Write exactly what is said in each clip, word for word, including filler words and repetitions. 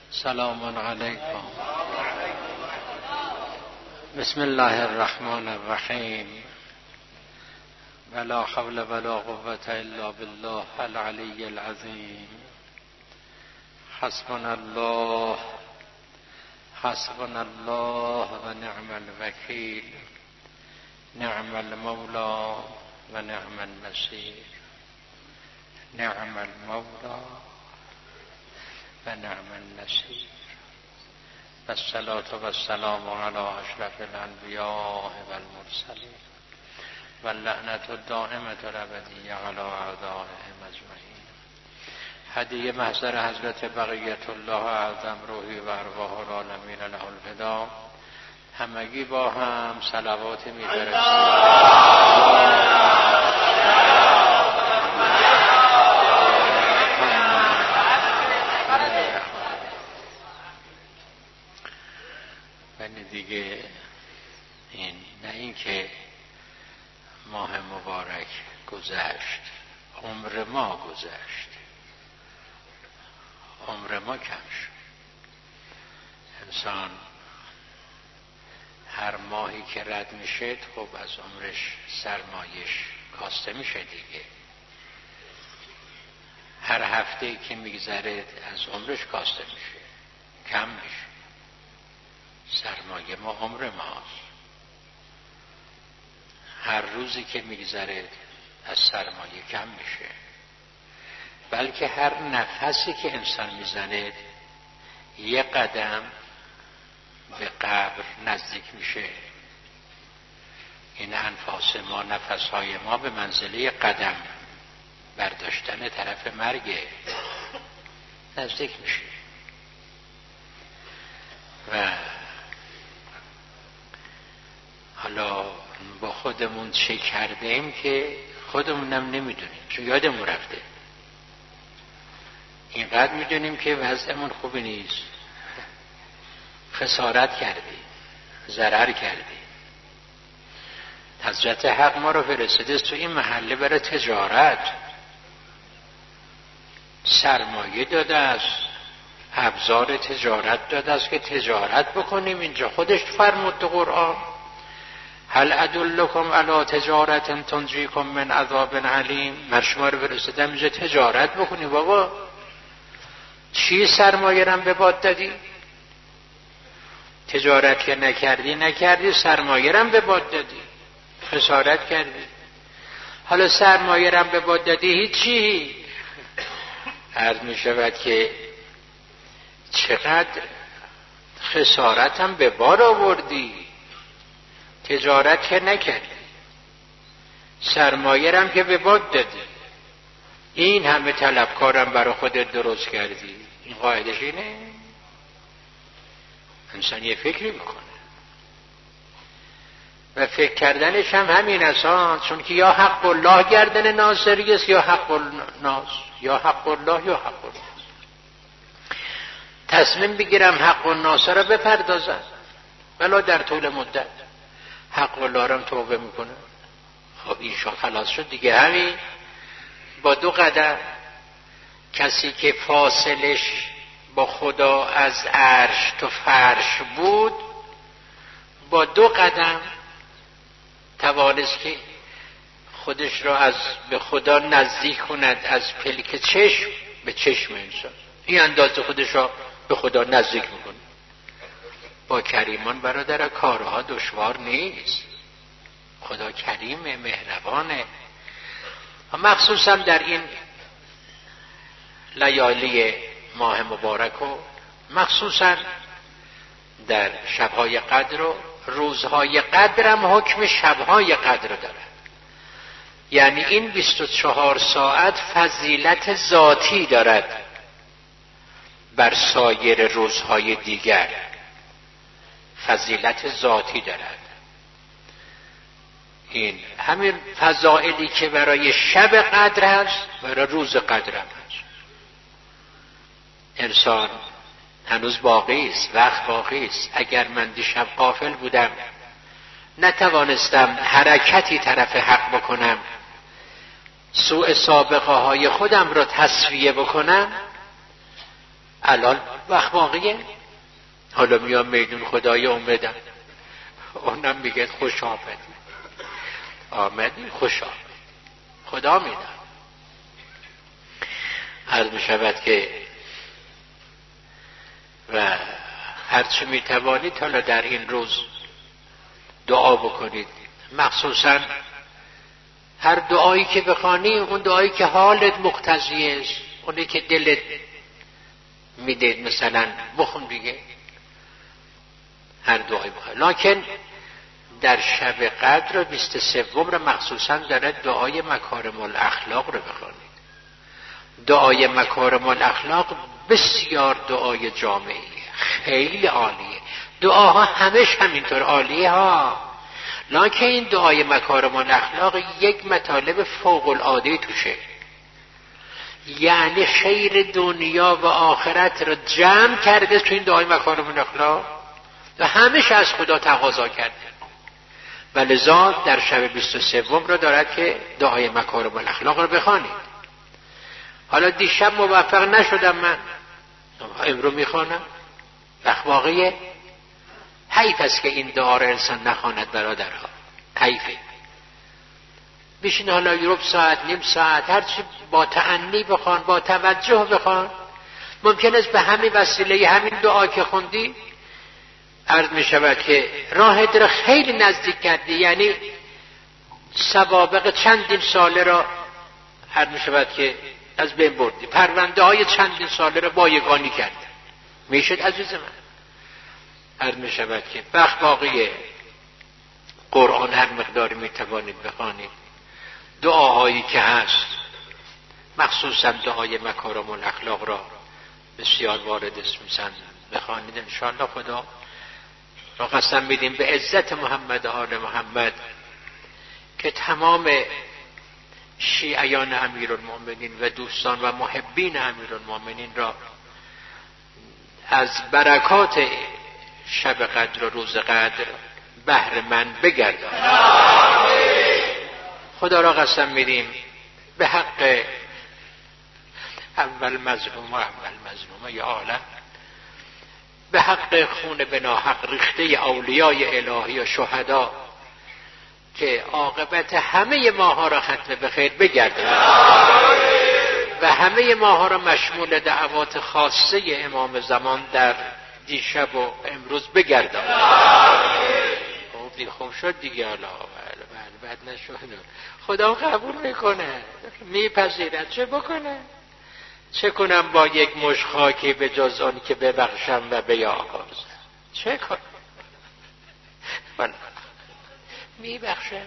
سلام علیکم. بسم الله الرحمن الرحیم. ولا حول ولا قوة الا بالله العلی العظیم. حسبنا الله حسبنا الله و نعم الوکیل. نعم المولا و نعم النصیر. نعم المولا و نعم النصیر. والصلاة والسلام علی اشرف الانبیاء والمرسلین واللعنة الدائمة الابدیة علی اعدائهم اجمعین. هدیه محضر حضرت بقیت الله اعظم روحی و ارواح العالمین له الفدا. همگی با هم صلوات می‌فرستیم. دیگه این نه این که ماه مبارک گذشت، عمر ما گذشت، عمر ما کم شد. انسان هر ماهی که رد میشه خب از عمرش سرمایش کاسته میشه دیگه. هر هفته که میگذره از عمرش کاسته میشه، کم میشه. سرمایه ما عمر ماست. هر روزی که میگذره از سرمایه کم میشه، بلکه هر نفسی که انسان میزنه یه قدم به قبر نزدیک میشه. این انفاس ما، نفسهای ما به منزله قدم برداشتن طرف مرگ نزدیک میشه. و حالا با خودمون چه کرده ایم که خودمونم نمیدونیم، چون یادمون رفته. اینقدر میدونیم که وضعمون خوبی نیست، خسارت کردیم، ضرر کردیم. حضرت حق ما رو فرستاده تو این محله برای تجارت، سرمایه داده است، ابزار تجارت داده است که تجارت بکنیم. اینجا خودش فرمود تو قرآن: هل ادلکم علی تجارت تنجیکم من عذاب علیم. من شما رو فرستادم اینجا تجارت بکنی. بابا چی سرمایه رم به باد دادی؟ تجارت که نکردی نکردی، سرمایه رم به باد دادی، خسارت کردی. حالا سرمایه رم به باد دادی هیچی. عرض می شود که چقدر خسارت هم به بار آوردی. تجارت که نکردی، سرمایه رم که به باد دادی، این همه طلبکارم برای خودت درست کردی. این قاعدش اینه. انسان یه فکری میکنه و فکر کردنش هم همین اساس، چون که یا حق الله گردن ناصری است یا حق الناس، یا حق الله یا حق الناس. تصمیم بگیرم حق الناس را بپردازم ولی در طول مدت حق الله را توبه میکنه. خب اینشا خلاص شد دیگه. همین با دو قدم کسی که فاصلش با خدا از عرش تا فرش بود، با دو قدم توانست که خودش را از به خدا نزدیک کند، از پلک چشم به چشم انسان. این اندازه خودش را به خدا نزدیک میکنه. با کریمان برادر کارها دشوار نیست. خدا کریم مهربانه. مخصوصا در این لیالی ماه مبارک و مخصوصا در شبهای قدر و روزهای قدر هم حکم شبهای قدر دارد. یعنی این بیست و چهار ساعت فضیلت ذاتی دارد بر سایر روزهای دیگر. فضیلت ذاتی دارد. این همین فضائلی که برای شب قدر هست برای روز قدر هم هست. انسان هنوز باقی است، وقت باقی است. اگر من دیشب غافل بودم، نتوانستم حرکتی طرف حق بکنم، سوء سابقه های خودم را تصفیه بکنم، الان وقت واقعیه. حالا میام میدون خدای اومدم، اونم میگه خوش آمدی، آمدی خوش آمدی، خدا میدم. عرض میشود که و هرچی میتوانید حالا در این روز دعا بکنید، مخصوصا هر دعایی که بخوانی، اون دعایی که حالت مقتضی است، اونی که دلت میدید مثلا بخون دیگه، هر دعایی بخوانی. لکن در شب قدر بیست سوم رو مخصوصا داره دعای مکارم الاخلاق رو بخوانید. دعای مکارم الاخلاق بسیار دعای جامعیه، خیلی عالیه. دعاها همش همینطور عالیه ها، لکن این دعای مکارم الاخلاق یک مطالب فوق العاده توشه، یعنی خیر دنیا و آخرت رو جمع کرده تو این دعای مکارم الاخلاق و همش از خدا تقاضا کرده. و لذا در شب بیست و سوم رو دارد که دعای مکارم الاخلاق رو بخوانید. حالا دیشب موفق نشدم من، امروز میخوانم. وقت واقعیه. حیف است که این دعا رو انسان نخواند برادرها، حیفه. بشین حالا یه ساعت نیم ساعت هرچی با تأنی بخوان، با توجه بخوان. ممکن است به همین وسیله همین دعا که خوندی عرض می شود که راهت را خیلی نزدیک کردی، یعنی سوابق چندین ساله را عرض می شود که از بین بردی، پرونده های چندین ساله را بایگانی کردی. میشد عزیز من. عرض می شود که وقت باقیه قرآن هر مقداری می توانید بخوانید. دعاهایی که هست مخصوصا دعای مکارم الاخلاق را بسیار وارد اسم بخوانید. انشاءالله خدا را قسم میدیم به عزت محمد آل محمد که تمام شیعیان امیرالمؤمنین و دوستان و محبین امیرالمؤمنین را از برکات شب قدر و روز قدر بهره مند بگردان. خدا را قسم میدیم به حق اول مظلوم و اول مظلومه یا عالم، به حق خون بناحق ریخته اولیای الهی و شهدا که عاقبت همه ماها را ختم به خیر بگرداند و همه ماها را مشمول دعوات خاصه امام زمان در دیشب و امروز بگرداند. خوب خوب شد دیگه. حالا بله بد نشد. خدا قبول میکنه، میپذیرد. چه بکنه؟ چه کنم با یک مشت خاکی به جز آن که ببخشم و بیامرزم؟ چه کنم؟ من میبخشم.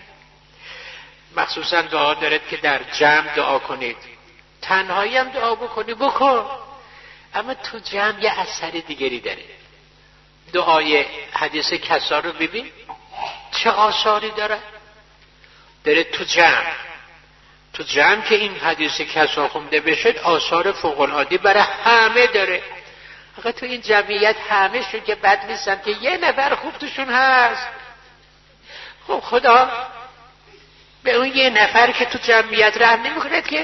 مخصوصا دعا دارد که در جمع دعا کنید، تنهایی هم دعا بکنی بکن، اما تو جمع یه اثر دیگری داره. دعای حدیث کسا رو ببین چه آثاری داره. داره تو جمع تو جمع که این حدیث کسا خونده بشه آثار فوق‌العاده برای همه داره. آقا تو این جمعیت همه شون که بد نیستن که یه نفر خوب توشون هست. خب خدا به اون یه نفر که تو جمعیت رحم نمی‌کنه که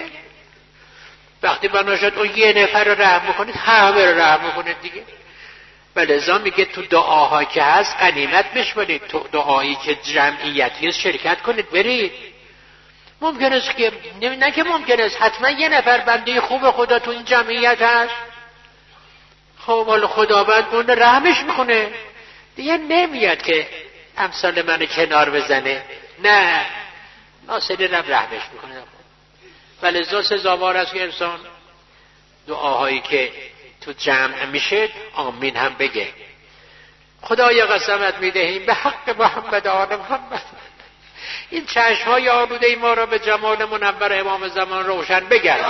وقتی بنا شد اون یه نفر رو رحم میکنید همه رو رحم میکنید دیگه. ولذا میگه تو دعاها که هست غنیمت بشمارید، تو دعایی که جمعیتی شرکت کنید برید. ممکن است که نه که ممکن است حتما یه نفر بنده خوب خدا تو این جمعیت هست. خب حالا خداوند اون رحمش میکنه دیگه، نمیاد که امثال منو کنار بزنه، نه ناصری رب رحمش میکنه. ولذا سزاوار است که انسان دعاهایی که تو جمع میشه آمین هم بگه. خدایا قسمت میدهیم به حق محمد آل محمد این چشمهای آلوده ما را به جمال منور امام زمان روشن بگردان،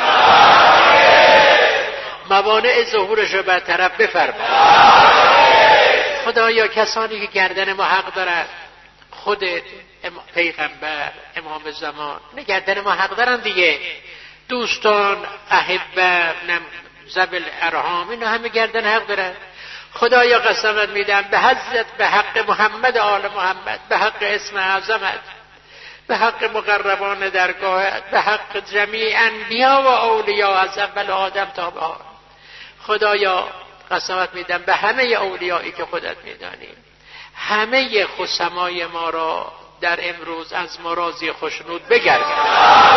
موانع ظهورش رو برطرف بفرما. خدایا کسانی که گردن ما حق دارند، خودت، پیغمبر، امام زمان، نه گردن ما حق دارن دیگه، دوستان، احبه، زبل ارحام، اینا همه گردن حق دارن. خدایا قسمت میدم به حضرت، به حق محمد آل محمد، به حق اسم اعظمت، به حق مقربان درگاهت، به حق جمیع انبیا و اولیا از اول آدم تا به حال. خدایا قسمت میدم به همه اولیایی که خودت میدانی، همه خصمای ما را در امروز از ما راضی خوشنود بگردان.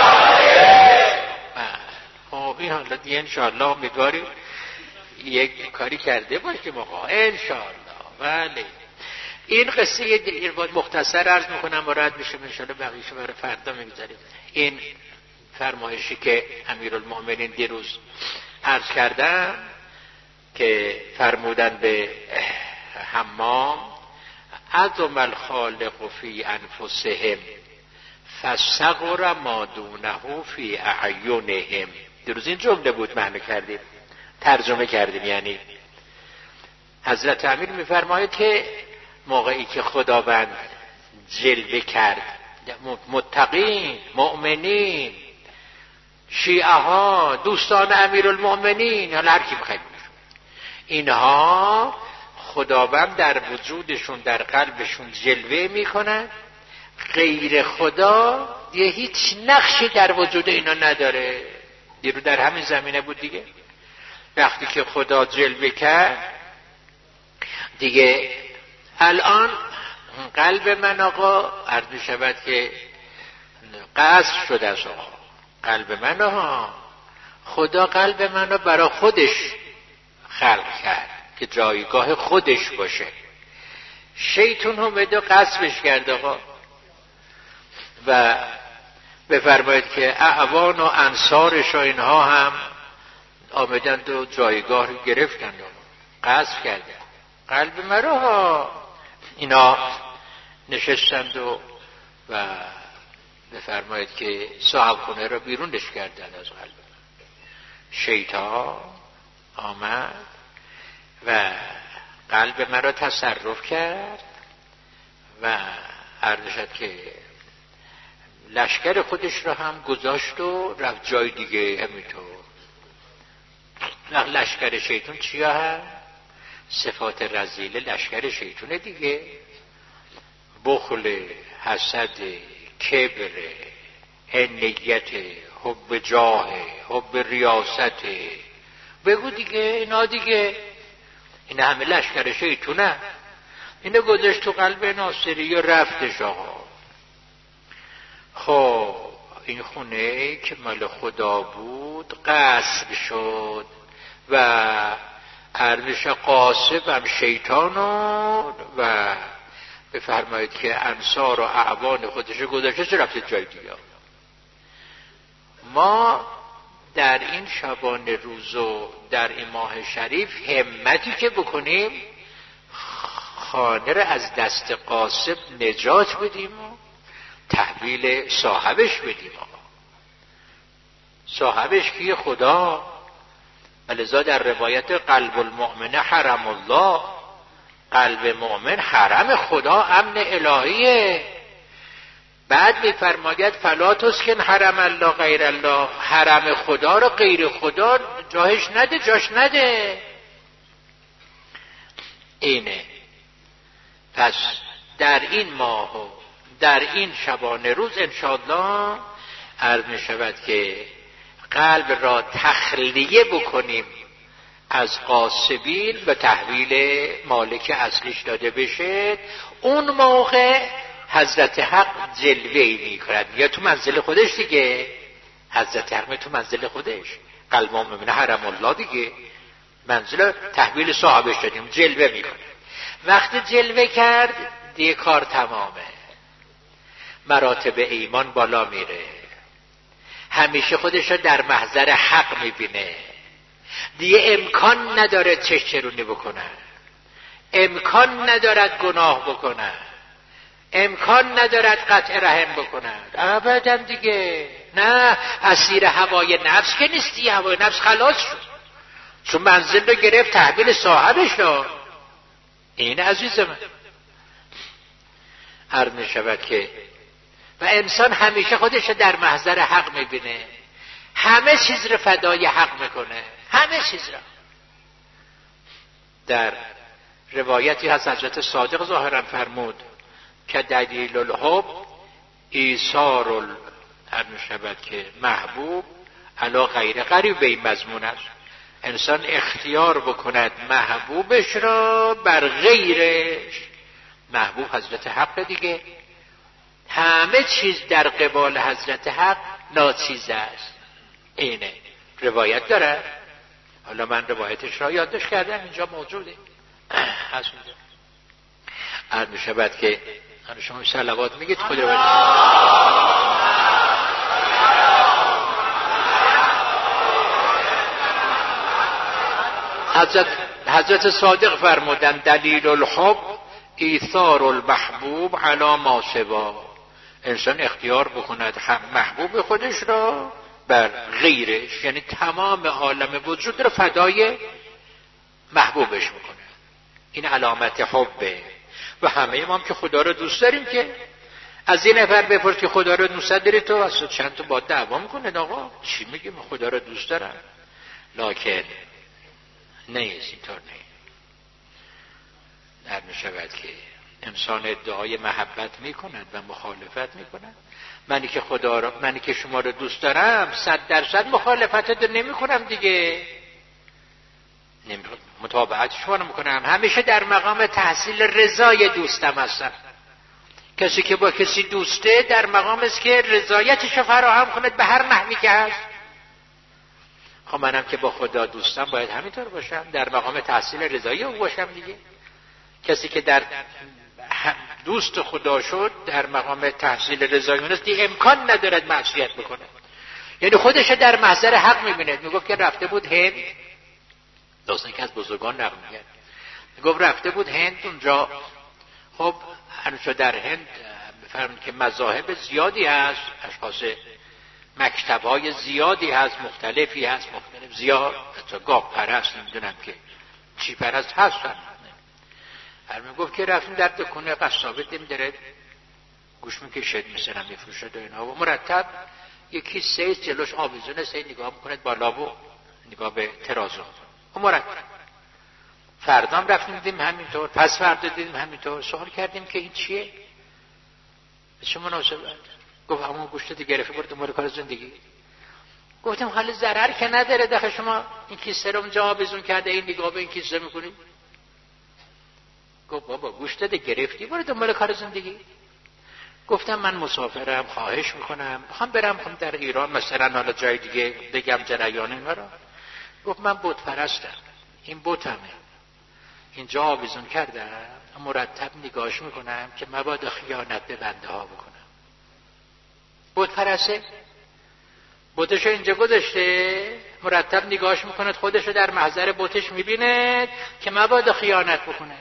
خب این حالا دیگه انشاءالله امیدواریم یک کاری کرده باشیم آقا انشاءالله. بله این قصه مختصر عرض میکنم و رد میشم انشاءالله بقیه‌شو برای فردا میگذاریم. این فرمایشی که امیرالمؤمنین دیروز عرض کردم که فرمودن به حمام عظم الخالق فی انفسهم فصغر ما دونه فی اعینهم. دیروز این جمله بود معنی کردیم ترجمه کردیم. یعنی حضرت امیر میفرماید که موقعی که خداوند جلوه کرد متقین، مؤمنین، شیعه ها، دوستان امیرالمؤمنین، حالا هر کی بخواید اینها خداوند در وجودشون در قلبشون جلوه میکنن، غیر خدا یه هیچ نقشی در وجود اینا نداره. دیرو در همین زمینه بود دیگه. وقتی که خدا جلوه کرد دیگه الان قلب من آقا عرض می شود که قصد شده است آقا. قلب من ها خدا قلب منو برای خودش خلق کرد که جایگاه خودش باشه. شیطان هم بده قصبش کرد آقا و بفرمایید که اعوان و انصارش و اینها هم آمدند و جایگاه رو گرفتند و قصب کردند قلب مرا ها. اینا نشستند و و بفرمایید که صاحب خونه را بیرونش کردند از قلب. شیطان آمد و قلب مرا تصرف کرد و عرض شد که لشکر خودش را هم گذاشت و رفت جای دیگه. همینطور لشکر شیطان چیا هم؟ صفات رذیله لشکر شیطانه دیگه. بخل، حسد، کبر، انیت، حب جاه، حب ریاست، بگو دیگه اینا دیگه اینا همه لشکر شیطانه. اینا گذاشت تو قلب ناصری و رفتش آقا. خب این خونه که مال خدا بود غصب شد و ارزش غاصب هم شیطان و بفرمایید که انصار و اعوان خودش گذاشته رفته جای دیگه. ما در این شبانه روز و در این ماه شریف همتی که بکنیم خانه را از دست غاصب نجات بدیم و تحویل صاحبش بدیم. صاحبش کیه؟ خدا. ولذا در روایت قلب المؤمن حرم الله، قلب مؤمن حرم خدا، امن الهیه. بعد میفرماید فلا تسکن حرم الله غیر الله، حرم خدا را غیر خدا جاهش نده، جاش نده. اینه. پس در این ماه و در این شبانه روز انشاءالله عرض می شود که قلب را تخلیه بکنیم از غاصبین و تحویل مالک اصلیش داده بشه. اون موقع حضرت حق جلوه‌ای می‌کند یا تو منزل خودش دیگه. حضرت حق تو منزل خودش، قلب مؤمن حرم الله دیگه، منزل تحویل صاحبش دادیم، جلوه میکنه. وقتی جلوه کرد دیگه کار تمامه، مراتب ایمان بالا میره، همیشه خودش رو در محضر حق میبینه، دیگه امکان نداره چشچرونی بکنه، امکان ندارد گناه بکنه، امکان ندارد قطع رحم بکنه، ابدا دیگه. نه اسیر هوای نفس که نیستی، هوای نفس خلاص شد چون منزل رو گرفت، تحویل صاحبش شد. این عزیز من عرض می شود که و انسان همیشه خودش رو در محضر حق میبینه، همه چیز رو فدای حق میکنه، همه چیز رو. در روایتی هست حضرت صادق ظاهرا فرمود که دلیل الحب ایثار هر میشود که محبوب علا غیر قریب. به این مضمون است انسان اختیار بکند محبوبش را بر غیرش. محبوب حضرت حق دیگه، همه چیز در قبال حضرت حق ناچیز است. اینه روایت داره، حالا من روایتش را یادداشت کردم اینجا موجوده هست. عرض می شود که شما صلوات میگید خود رو حضرت حضرت صادق فرمودن دلیل الحب ایثار المحبوب علی ما سوا. انسان اختیار بکند محبوب خودش را بر غیرش، یعنی تمام عالم وجود را فدای محبوبش بکنه. این علامت حبه. و همه ما هم که خدا رو دوست داریم که از این نفر بپرس که خدا رو دوست داری تو، اصلا چند تا با دعوا میکنه آقا چی میگی من خدا رو دوست دارم. لکن نیست اینطور نیست. در میشود که انسان ادعای محبت میکند و مخالفت میکند. منی که خدا رو منی که شما رو دوست دارم صد درصد مخالفت رو نمیکنم دیگه، مطابقت شما رو میکنم، همیشه در مقام تحصیل رضای دوستم هستم. کسی که با کسی دوسته در مقام است که رضایتش رو فراهم کند به هر نحوی که هست. خب منم که با خدا دوستم باید همینطور باشم، در مقام تحصیل رضایی او باشم دیگه. کسی که در دوست خدا شد در مقام تحصیل رضای اون است، امکان ندارد معصیت بکنه. یعنی خودش در محضر حق میبینه. میگفت که رفته بود هند، داستان که از بزرگان نقل میگه، میگفت رفته بود هند اونجا. خب هنوز در هند بفرمایید که مذاهب زیادی هست، اشخاص مکتب‌های زیادی هست، مختلفی هست، مختلف زیاد، حتی گاو پرست نمیدونم که چی پرست هستن. هر میگفت که رفتیم در دکونه قصابه دیم داره گوش میکشد مثلا میفروشد و اینا و مرتب یکی سه جلوش آویزونه سه نگاه میکند بالا و نگاه به ترازو و مرتب. فردام رفتیم دیدیم همینطور، پس فردا دیدیم همینطور. سوال کردیم که این چیه؟ چه مناسبت؟ گفت همون گوشت گرفته برد دنبال کار زندگی. گفتم حالا ضرر که نداره داخل شما این کیسه رو اونجا آویزون کرده این نگاه به این کیسه میکنید. گفت بابا گوشت گرفتی برو دنبال کار زندگی. گفتم من مسافرم، خواهش میکنم میخوام برم خم در ایران مثلا حالا جای دیگه بگم جریان اینا رو. گفت من بت پرستم، این بتمه، اینجا آویزون کردم، مرتب نگاهش میکنم که مبادا خیانت به بنده ها بکنم. بت پرسته بتش اینجا گذاشته، مرتب نگاهش میکند، خودش رو در محضر بتش میبینه که مبادا خیانت بکنه.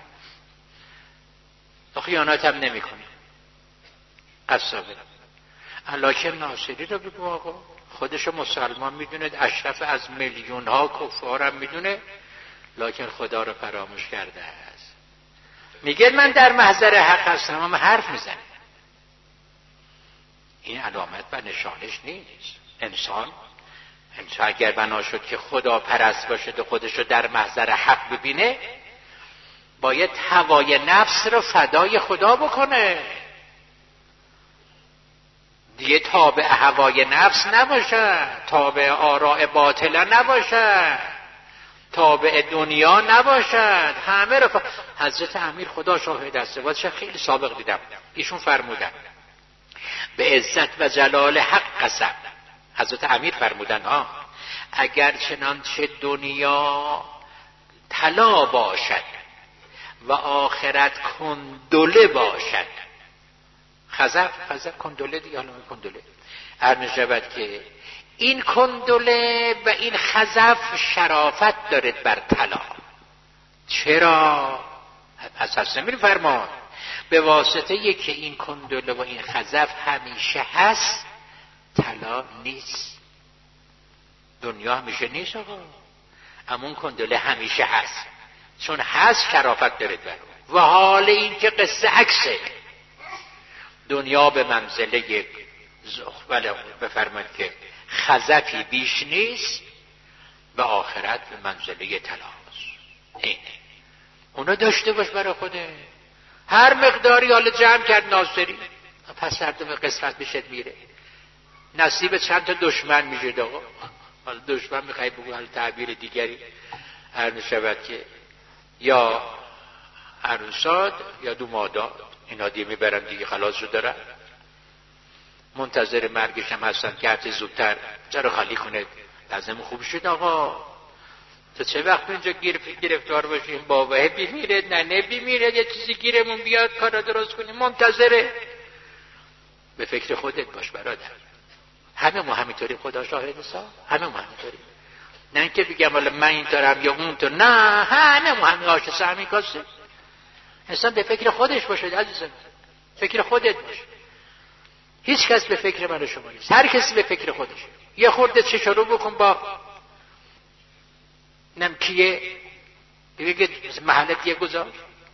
خیانت هم نمیکنه. قصابه علاکه ناصری رو بگو آقا خودش مسلمان میدونه، اشرف از میلیون ها کفار هم میدونه، لکن خدا رو فراموش کرده است. میگه من در محضر حق هستم اما حرف میزنه. این علامت و نشانش نیست. انسان انسان اگر بنا شد که خدا پرست باشد و خودش رو در محضر حق ببینه، باید هوای نفس رو فدای خدا بکنه دیگه. تابع هوای نفس نباشه، تابع آراء باطله نباشه، تابع دنیا نباشد. همه رو ف... حضرت امیر خدا شاهد است، واسه خیلی سابق دیدم ایشون فرمودن به عزت و جلال حق قسم. حضرت امیر فرمودن ها اگر چنانچه دنیا طلا باشد و آخرت کندله باشد، خزف خزف کندله دیگه، حالا کندله هر شود که این کندله و این خزف شرافت دارد بر طلا. چرا؟ اساس نمی فرمان به واسطه یکی این کندله و این خزف همیشه هست، طلا نیست. دنیا همیشه نیست آقا، همون کندله همیشه هست، چون هست شرافت دارد بر. و حال این که قصه عکسه، دنیا به منزله ولی بفرمایید که خزفی بیش نیست و آخرت به منزله طلاست. اینه اونو داشته باش برای خوده. هر مقداری حالا جمع کرد ناصری، پس هر دو قسمت بشد میره، نصیب چند تا دشمن میشه آقا. حالا دشمن میخوای بگو حالا تعبیر دیگری هر شود که یا عروسات یا دوماداد اینا دیگه میبرن دیگه خلاص رو دارن، منتظر مرگش هم هستن که هرچه زودتر جا خالی کنه. لازم خوب شد آقا تو چه وقت اینجا گرفتار باشیم؟ بابا بیمیره، ننه بیمیره، یه چیزی گیرمون بیاد کارا درست کنیم، منتظره. به فکر خودت باش برادر. همه ما همینطوری، خدا شاهد سا، همه ما همینطوری. نه اینکه بگم والا من اینطورم یا اونطور، نه، همه ما همین آشسته همین کاسه. انسان به فکر خودش باشه عزیزم، فکر خودت باش. هیچ کس به فکر من و شما نیست، هر کسی به فکر خودش. یه خورده چه شروع بکن با نم کیه بگه محلت یه گذار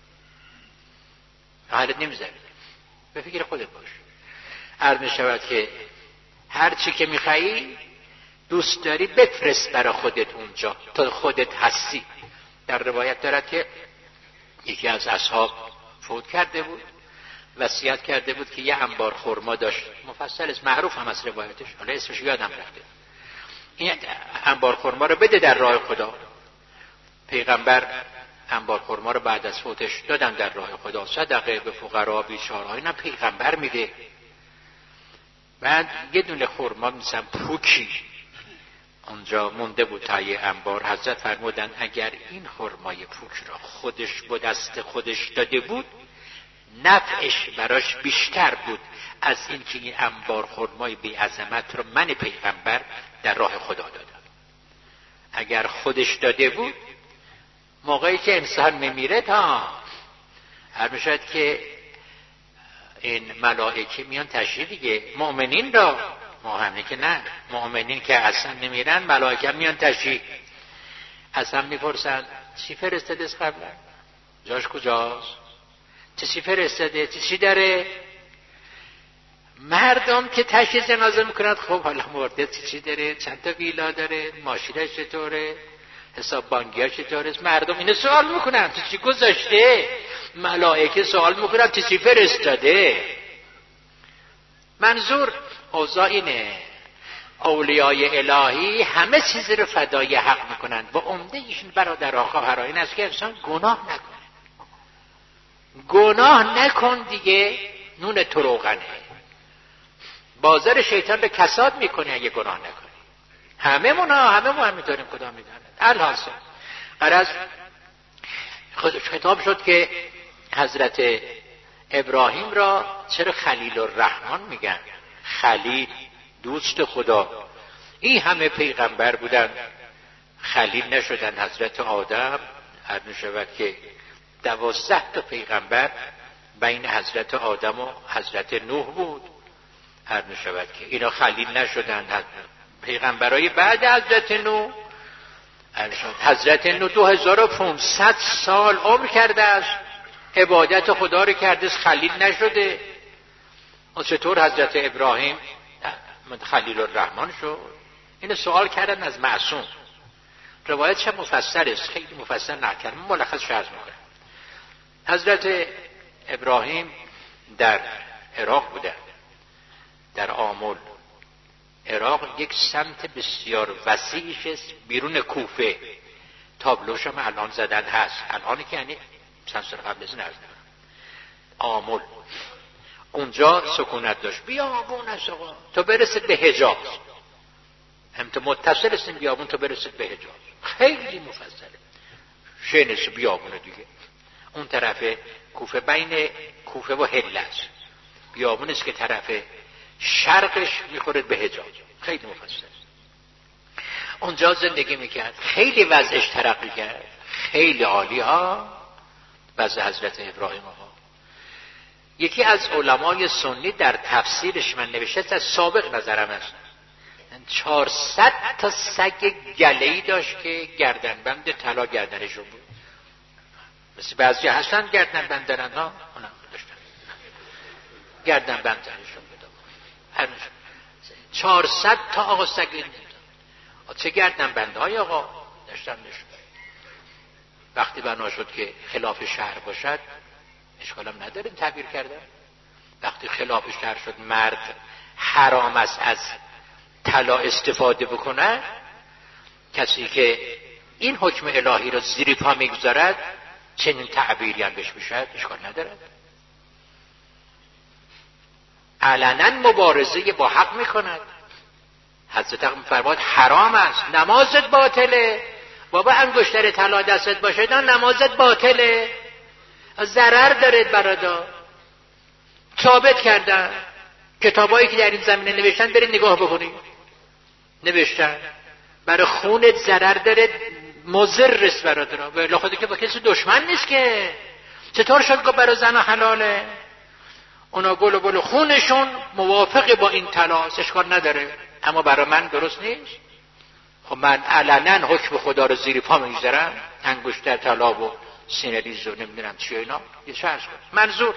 محلت نمیذاره، به فکر خودت باش. عرض می شود که هر چی که میخوایی دوست داری بفرست برای خودت اونجا تا خودت هستی. در روایت دارد که یکی از اصحاب فوت کرده بود، وصیت کرده بود که یه انبار خرما داشت، مفصل است، معروف هم از روایتش، حالا اسمش یادم رفته. این انبار خرما رو بده در راه خدا. پیغمبر انبار خرما رو بعد از فوتش دادن در راه خدا، صدقه به فقرا بیچاره‌ها، اینا پیغمبر میده. بعد یه دونه خرما مثلا پوکی اونجا مونده بود تای انبار. حضرت فرمودن اگر این خرمای پوک را خودش با دست خودش داده بود نفعش براش بیشتر بود از این که این انبار خرمای بی عظمت رو من پیغمبر در راه خدا دادم. اگر خودش داده بود، موقعی که انسان میمیره تا هر میشد که این ملائکه میان تشریف دیگه مؤمنین را، ما همه که نه، مؤمنین که اصلا نمیرن ملائکه میان تشریف، اصلا میپرسن چی فرستاده از قبلا؟ جاش کجاست؟ چی فرستاده؟ چی داره؟ مردم که تشریف جنازه میکنند، خب حالا مرده چی داره؟ چند تا ویلا داره؟ ماشینش چطوره؟ حساب بانکی‌ها چطوره؟ مردم اینو سوال میکنن تو چی گذاشته؟ ملائکه سوال میکنن تو چی فرستاده؟ منظور اوضاع اینه، اولیای الهی همه چیز رو فدای حق میکنن و عمده ایشون برادران خواهران این است که انسان گناه نکنه. گناه نکن دیگه، نون تو روغنه. بازار شیطان به کساد میکنه اگه گناه نکنی. همه مونا همه ما هم میداریم کدام میدارن. الحاصل غرض خودش خطاب شد که حضرت ابراهیم را چرا خلیل الرحمن میگن؟ خلیل دوست خدا. این همه پیغمبر بودن خلیل نشدن. حضرت آدم هر نشود که دوازده تا پیغمبر بین حضرت آدم و حضرت نوح بود، هر نشود که اینا خلیل نشدن. پیغمبرای بعد حضرت نوح، حضرت نوح دو هزار و پانصد سال عمر کرده است، عبادت خدا رو کرده است، خلیل نشده. و چطور حضرت ابراهیم خلیل الرحمن شد؟ اینو سوال کردن از معصوم. روایت چه مفصل است، خیلی مفصل نکردم، ملخص شرح میکنم. حضرت ابراهیم در عراق بوده، در آمل. عراق یک سمت بسیار وسیعش است بیرون کوفه. تابلوش هم الان زدن هست، الان که یعنی چند سال قبل از این عرض نکنم. آمل اونجا سکونت داشت، بیابون است آقا تو برسید به حجاز، هم تو متصل هستیم بیابون تو برسید به حجاز، خیلی مفصله. شنش بیابونه دیگه، اون طرف کوفه بین کوفه و حله است، بیابون است که طرف شرقش میخورد به حجاز، خیلی مفصل. اونجا زندگی میکرد، خیلی وضعش ترقی کرد، خیلی عالی ها وضع حضرت ابراهیم ها. یکی از علمای سنی در تفسیرش من نوشته، از سابق نظرم است، چهارصد تا سگ گله‌ای داشت که گردنبند طلا گردنشون بود. مثل بعضی هستن گردنبند دارن ها، اونم داشتن گردنبند دارنشون بود. هر چهارصد تا آقا سگ چه گردنبند های آقا داشتن نشون. وقتی بنا شد که خلاف شهر باشد اشکالم نداره تعبیر کردن. وقتی خلاف شهر شد مرد حرام است از طلا استفاده بکنه، کسی که این حکم الهی را زیر پا میگذارد چنین تعبیری هم بهش میشد اشکال ندارد. علنا مبارزه با حق میکند. حضرت حق میفرماد حرام است، نمازت باطله. بابا انگشتر طلا دستت باشه نه نمازت باطله، ضرر داره برادر. ثابت کردن کتابایی که در این زمینه نوشتن برید نگاه بکنید، نوشتن برای خونت ضرر داره، مضر است برادر. ولی خودی که با کسی دشمن نیست که چطور شد که برای زن حلاله؟ اونا گل و گل خونشون موافق با این طلاست، اشکال نداره، اما برای من درست نیست. خب من علنا حکم خدا رو زیر پا میذارم، انگشتر طلا و سینه ریز و نمیدونم چی اینا، یه چه عرض کنم منظور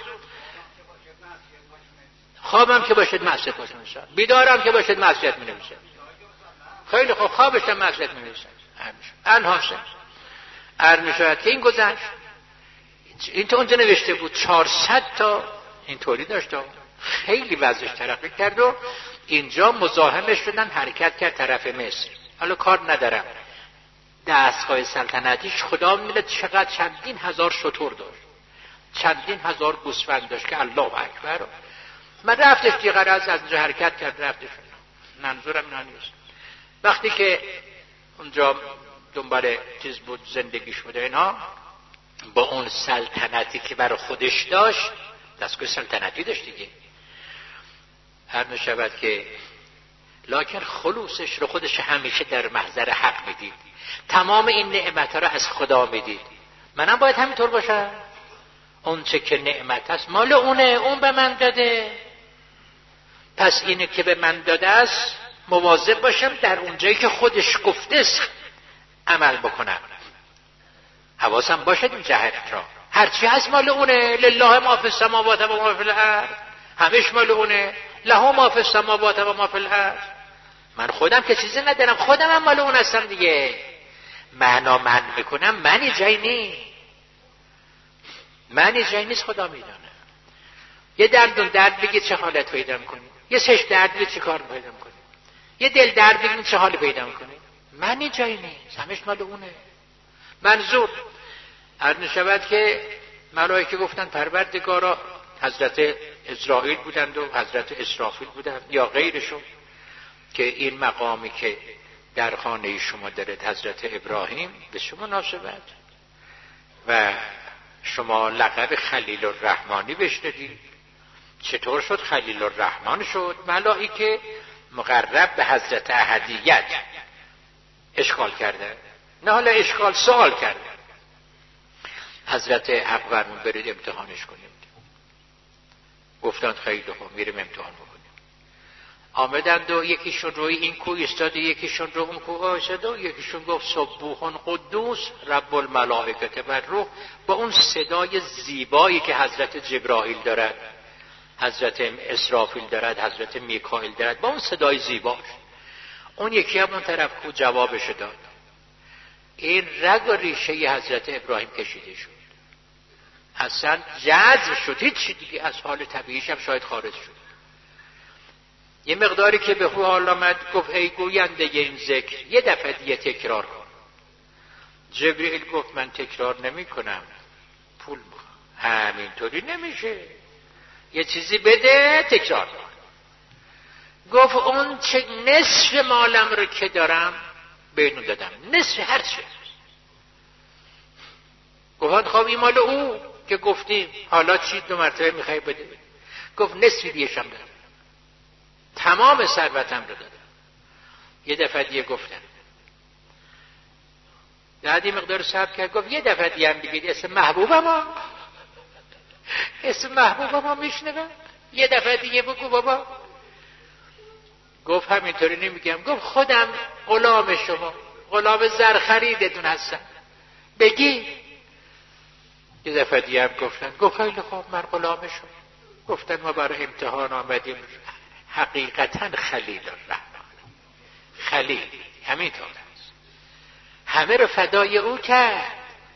خوابم که باشد معصیت باشه میشه، بیدارم که باشد معصیت مینویسه. خیلی خوب خوابشم معصیت مینویسه. الحاصل عرض میشود که این گذشت، این تو اونجا نوشته بود چهارصد تا اینطوری داشته، خیلی وضعش ترقی کرد و اینجا مزاحمش شدن، حرکت کرد طرف مصر. حالا کار ندارم دستگاه سلطنتیش خدا میدونه چقدر چندین هزار شتر داشت، چندین هزار گوسفند داشت که الله اکبر. من رفتش دیگه از از اونجا حرکت کرد رفتش. منظورم اینا نیست. وقتی که اونجا دنبال چیز بود زندگیش بوده اینا، با اون سلطنتی که برای خودش داشت، دستگاه سلطنتی داشت دیگه، هر نشود که لکن خلوصش رو خودش همیشه در محضر حق میدید، تمام این نعمتها رو از خدا میدید. منم باید همینطور باشم، اون چه که نعمت است مال اونه، اون به من داده، پس اینه که به من داده است مواظب باشم در اونجایی که خودش گفته است عمل بکنم، حواسم باشد این جهت را. هرچی هست مال اونه، لله ما فی السماوات و ما فی الارض، همش مال اونه، له ما فی السماوات و ما فی الارض. من خودم که چیزی ندارم، خودم هم مال اون هستم دیگه. معنا من میکنم، منی جایی نیست، منی جایی نیست، خدا میدانه. یه دندون درد بگید چه حالت پیدا میکنی، یه چشم درد بگید چه کار پیدا میکنی، یه دل درد بگید چه حالی پیدا میکنی. منی جایی نیست، همش مال اونه. منظور عرض شود که ملائکه گفتن پروردگارا، حضرت اسرائیل بودند و حضرت اسرافیل بودند یا غیرشون، که این مقامی که در خانه شما دارد حضرت ابراهیم به شما ناسبت و شما لقب خلیل الرحمانی بهش دادید. چطور شد خلیل الرحمن شد؟ ملائکه مقرب به حضرت احدیت اشکال کردن، نه حالا اشکال سوال کردن. حضرت حق فرمود برید امتحانش کنید. گفتند خیلی خوب میریم امتحان بکنیم. آمدند و یکیشون روی این کوه ایستاد، یکیشون رو اون کوه ایستاد و یکیشون گفت سبوح قدوس رب الملائکه و روح، با اون صدای زیبایی که حضرت جبرائیل دارد، حضرت اسرافیل دارد، حضرت میکائیل دارد، با اون صدای زیباش. اون یکی هم اون طرف کو جوابش داد. این رگ و ریشه حضرت ابراهیم کشیده شد، اصلا جذب شد، هیچ دیگه از حال طبیعیش هم شاید خارج شد. یه مقداری که به هو حال آمد گفت ای گوینده این ذکر یه دفعه دیگه تکرار کن. جبرئیل گفت من تکرار نمی کنم، پول میخوام. همینطوری نمیشه، یه چیزی بده تکرار کن. گفت اون چه نصف مالم رو که دارم به اینو دادم، نصف هر چه. گفت خب این مال او که گفتیم، حالا چی دو مرتبه میخوای بده؟ گفت نصفی دیشم دادم، تمام ثروتم رو دادم. یه دفعه دیگه گفتم، بعدی مقدار صبر کرد، گفت یه دفعه دیگه هم بگید اسم محبوبم ها، اسم محبوبم ها میشنوم، یه دفعه دیگه بگو بابا. گفت همینطوری نمیگم. گفت خودم غلام شما، غلام زرخریدتون هستم، بگی. یه دفعه دیگه هم گفتن. گفت خیلی خوب من غلام شما. گفتن ما برای امتحان آمدیم. حقیقتا خلیل الرحمن، خلیل همینطور است، همه رو فدای او کرد،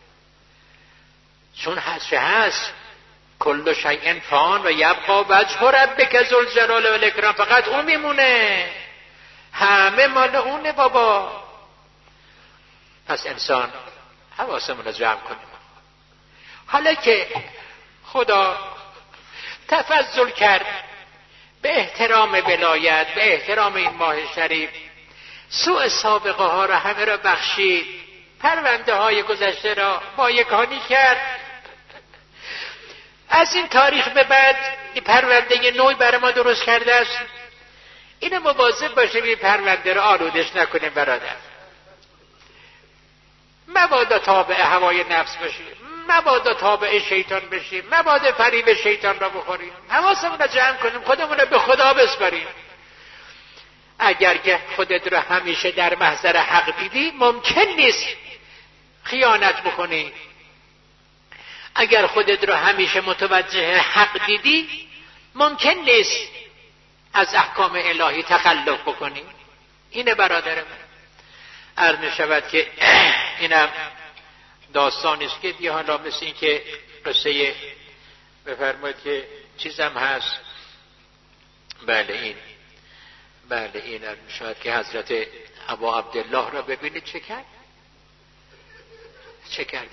چون هست هست کل شیء فان و یبقی وجه ربک ذو الجلال و الاکرام، فقط اون میمونه، همه مال اونه بابا. پس انسان حواسمون رو جمع کنیم. حالا که خدا تفضل کرد به احترام ولایت، به احترام این ماه شریف، سوء سابقه ها را همه را بخشید، پرونده های گذشته را بایگانی کرد، از این تاریخ به بعد این پرونده نوعی برای ما درست کرده است. اینو مواظب باشیم این پرونده را آلودش نکنیم برادر. مبادا تابع هوای نفس باشیم، مبادا تابع شیطان بشیم، مبادا فریب شیطان را بخوریم. حواسمون را جمع کنیم، خودمون را به خدا بسپاریم. اگر که خودت را همیشه در محضر حق دیدی ممکن نیست خیانت بکنی. اگر خودت را همیشه متوجه حق دیدی ممکن نیست از احکام الهی تخلف بکنی. اینه برادر من. عرض می شود که اینم داستانی است که دیگه حالا مثل این که قصه بفرمایید که چیزم هست. بله این بله این عرض می شود که حضرت ابا عبدالله را ببینید چه کرد چه کرد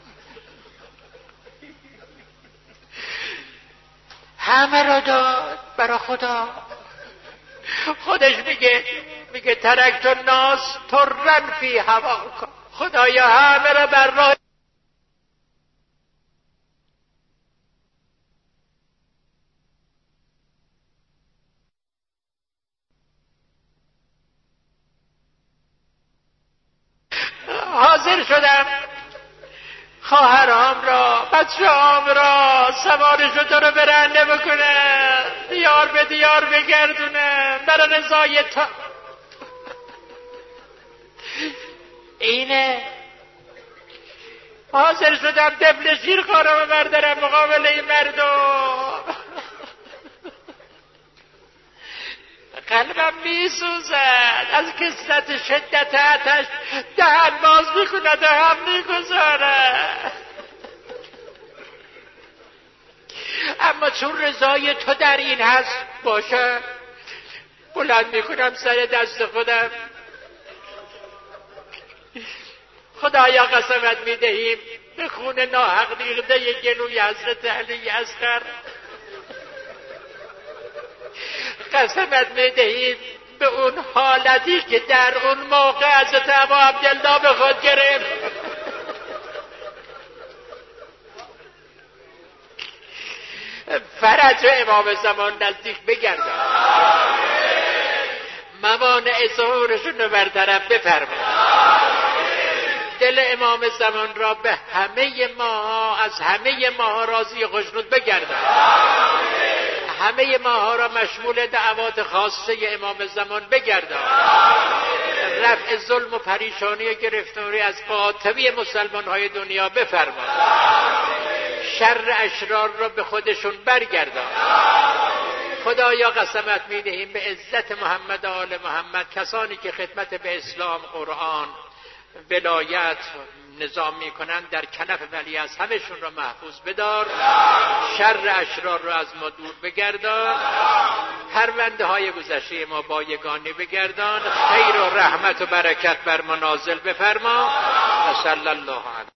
همه را داد برای خدا. خودش میگه میگه ترکت الناس ترن فی هواکم، خدایا همه را بر راه حاضر شدم خواهرام را بچه‌ام را سوار شتر رو برنده بکنم، دیار به دیار بگردونم برای رضای تا. اینه حاضر شدم دبل شیرخوارم بردارم مقابل این مردم. قلبم میسوزد از کثرت شدت آتش، دهن باز میکند و هم میگذارد. اما چون رضای تو در این هست باشه، بلند میکنم سر دست خودم. خدایا قسمت میدهیم به خون ناحق ریخته گلوی حضرت علی اصغر، قسمت میدهیم به اون حالتی که در اون موقع حضرت ابا عبدالله به خود گرفت. فرج امام زمان نزدیک بگردان، موانع ظهورشون رو برطرف بفرما، دل امام زمان را به همه ماها از همه ماها راضی خوشنود بگردان، همه ماها را مشمول دعوات خاصه امام زمان بگردان، رفع ظلم و پریشانی و گرفتاری از قاطبه مسلمان های دنیا بفرما، شر اشرار را به خودشون برگردان. خدایا قسمت میدهیم به عزت محمد و آل محمد کسانی که خدمت به اسلام، قرآن، ولایت نظام میکنند در کنف ولی از همشون را محفوظ بدار، شر اشرار را از ما دور بگردان، پرونده های گذشته ما با یگانه بگردان، خیر و رحمت و برکت بر ما نازل بفرما. صلی الله علیه